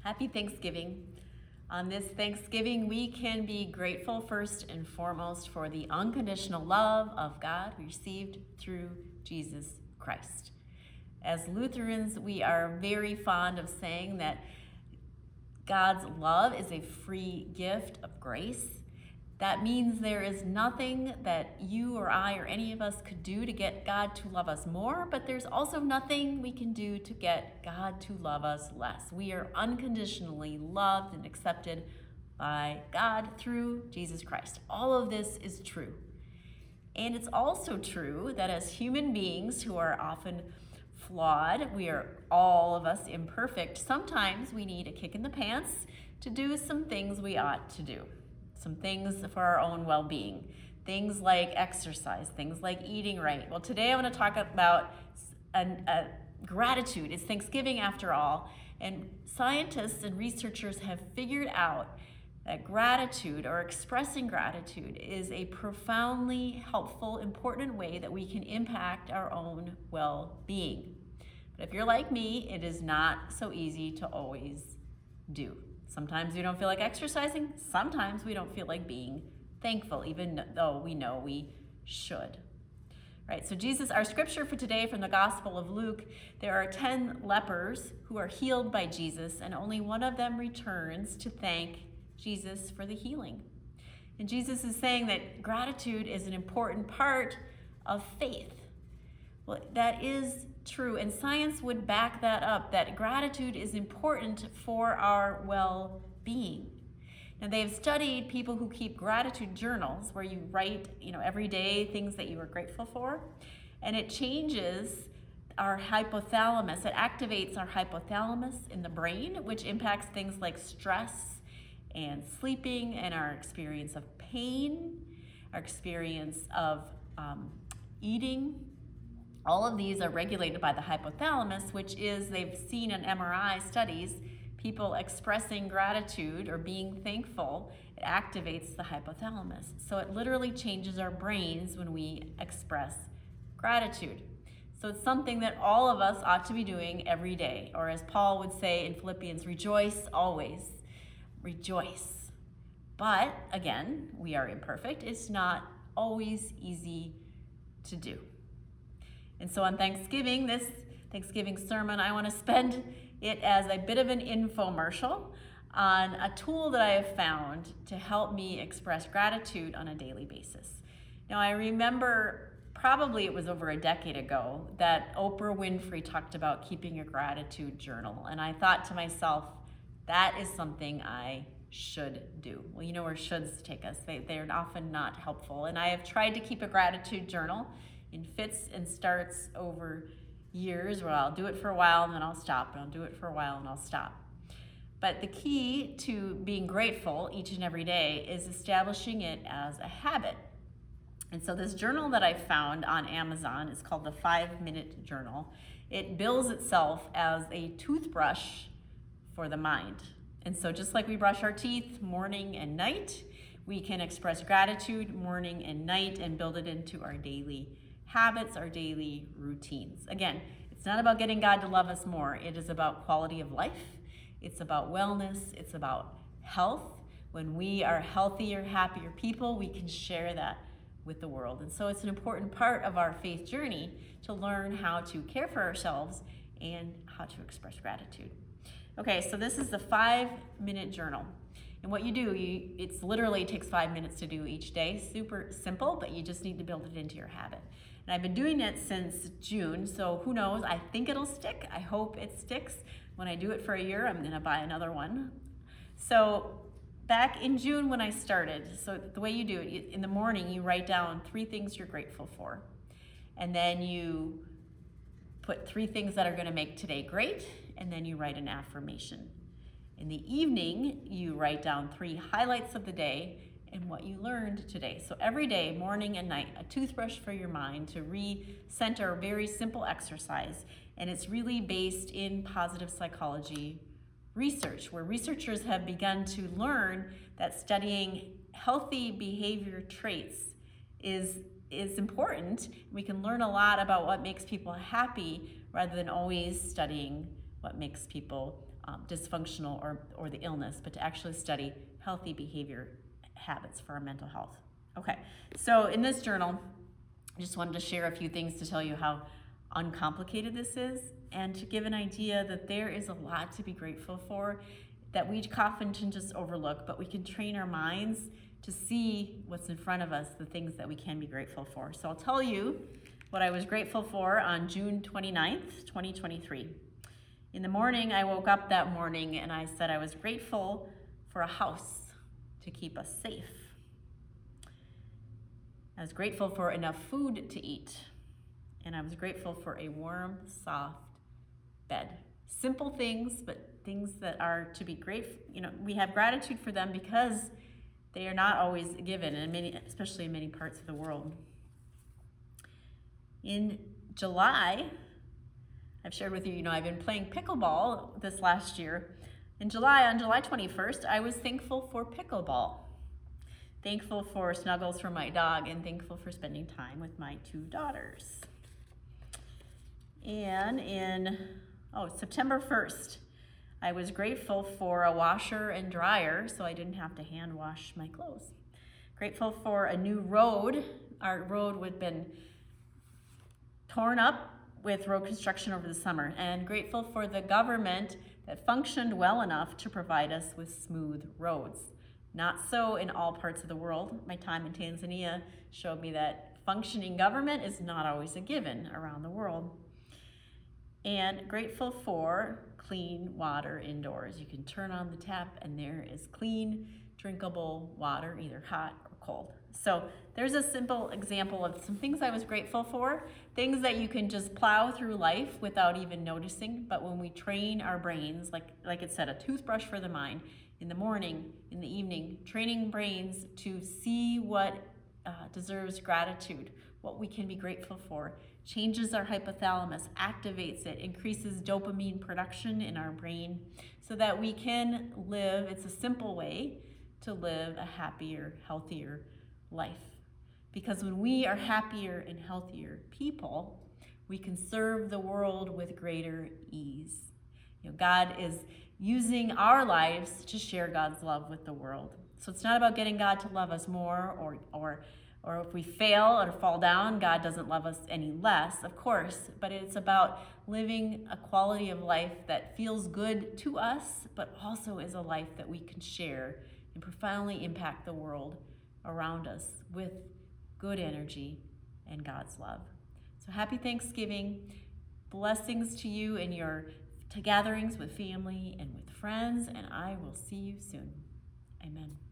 Happy Thanksgiving. On this Thanksgiving, we can be grateful first and foremost for the unconditional love of God we received through Jesus Christ. As Lutherans, we are very fond of saying that God's love is a free gift of grace. That means there is nothing that you or I or any of us could do to get God to love us more, but there's also nothing we can do to get God to love us less. We are unconditionally loved and accepted by God through Jesus Christ. All of this is true. And it's also true that as human beings who are often flawed, we are all of us imperfect, sometimes we need a kick in the pants to do some things we ought to do. Some things for our own well-being, things like exercise, things like eating right. Well, today I want to talk about gratitude. It's Thanksgiving after all, and scientists and researchers have figured out that gratitude or expressing gratitude is a profoundly helpful, important way that we can impact our own well-being. But if you're like me, it is not so easy to always do. Sometimes we don't feel like exercising. Sometimes we don't feel like being thankful, even though we know we should. Right, so our scripture for today from the Gospel of Luke, there are 10 lepers who are healed by Jesus, and only one of them returns to thank Jesus for the healing. And Jesus is saying that gratitude is an important part of faith. Well, that is true, and science would back that up, that gratitude is important for our well-being. Now, they've studied people who keep gratitude journals where you write, every day things that you are grateful for, and it changes our hypothalamus. It activates our hypothalamus in the brain, which impacts things like stress and sleeping and our experience of pain, our experience of eating. All of these are regulated by the hypothalamus, which is, they've seen in MRI studies, people expressing gratitude or being thankful, it activates the hypothalamus. So it literally changes our brains when we express gratitude. So it's something that all of us ought to be doing every day. Or as Paul would say in Philippians, rejoice always. Rejoice. But again, we are imperfect. It's not always easy to do. And so on Thanksgiving, this Thanksgiving sermon, I want to spend it as a bit of an infomercial on a tool that I have found to help me express gratitude on a daily basis. Now, I remember, probably it was over a decade ago, that Oprah Winfrey talked about keeping a gratitude journal. And I thought to myself, that is something I should do. Well, you know where shoulds take us. They're often not helpful. And I have tried to keep a gratitude journal in fits and starts over years, where I'll do it for a while and then I'll stop, and I'll do it for a while and I'll stop. But the key to being grateful each and every day is establishing it as a habit. And so this journal that I found on Amazon is called the 5-Minute Journal. It bills itself as a toothbrush for the mind. And so just like we brush our teeth morning and night, we can express gratitude morning and night and build it into our daily habits, our daily routines. Again, it's not about getting God to love us more. It is about quality of life. It's about wellness. It's about health. When we are healthier, happier people, we can share that with the world. And so it's an important part of our faith journey to learn how to care for ourselves and how to express gratitude. Okay, so this is the 5-minute journal. And what you do, it literally takes 5 minutes to do each day. Super simple, but you just need to build it into your habit. And I've been doing it since June, so who knows? I think it'll stick. I hope it sticks. When I do it for a year, I'm gonna buy another one. So back in June when I started, so the way you do it, in the morning you write down 3 things you're grateful for. And then you put 3 things that are gonna make today great, and then you write an affirmation. In the evening, you write down 3 highlights of the day and what you learned today. So every day, morning and night, a toothbrush for your mind to recenter a very simple exercise. And it's really based in positive psychology research, where researchers have begun to learn that studying healthy behavior traits is important. We can learn a lot about what makes people happy rather than always studying what makes people dysfunctional or the illness, but to actually study healthy behavior habits for our mental health. Okay, so in this journal, I just wanted to share a few things to tell you how uncomplicated this is, and to give an idea that there is a lot to be grateful for that we often can just overlook, but we can train our minds to see what's in front of us, the things that we can be grateful for. So I'll tell you what I was grateful for on June 29th, 2023. In the morning, I woke up that morning and I said I was grateful for a house to keep us safe. I was grateful for enough food to eat. And I was grateful for a warm, soft bed. Simple things, but things that are to be grateful. We have gratitude for them because they are not always given, especially in many parts of the world. In July, I've shared with you, I've been playing pickleball this last year. On July 21st, I was thankful for pickleball. Thankful for snuggles from my dog, and thankful for spending time with my 2 daughters. And in September 1st, I was grateful for a washer and dryer so I didn't have to hand wash my clothes. Grateful for a new road. Our road had been torn up with road construction over the summer, and grateful for the government that functioned well enough to provide us with smooth roads. Not so in all parts of the world. My time in Tanzania showed me that functioning government is not always a given around the world. And grateful for clean water indoors. You can turn on the tap and there is clean, drinkable water, either hot or cold. So there's a simple example of some things I was grateful for, things that you can just plow through life without even noticing. But when we train our brains, like it said, a toothbrush for the mind, in the morning, in the evening, training brains to see what deserves gratitude, what we can be grateful for, changes our hypothalamus, activates it, increases dopamine production in our brain so that we can live. It's a simple way to live a happier, healthier life. Because when we are happier and healthier people, we can serve the world with greater ease. God is using our lives to share God's love with the world. So it's not about getting God to love us more, or if we fail or fall down, God doesn't love us any less, of course, but it's about living a quality of life that feels good to us, but also is a life that we can share and profoundly impact the world around us with good energy and God's love. So happy Thanksgiving. Blessings to you in your gatherings with family and with friends, and I will see you soon. Amen.